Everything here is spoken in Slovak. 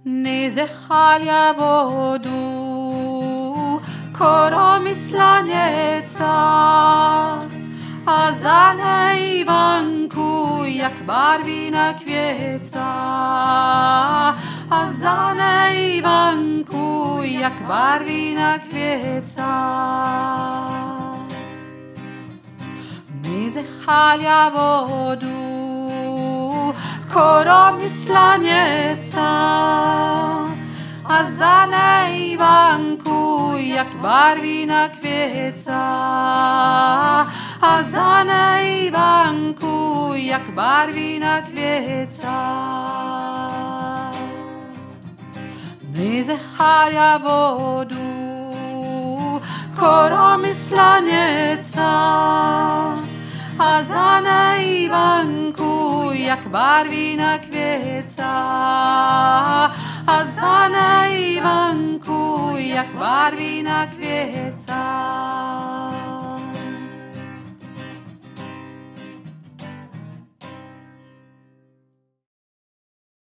Nezechali vodu, korom slaněca, a za nejvanku, jak barvina kvěca, a za nejvanku, jak barvina kvěca. Nezechali vodu, korom slaněca, a za nejvanku, jak barvina kvěca, a za nejvanku, jak barvina kvěca. Nezechali vodu, korom slaněca, a za nejvanku, jak barvina kvěca, a za nejvanku, jak barvina kvěca.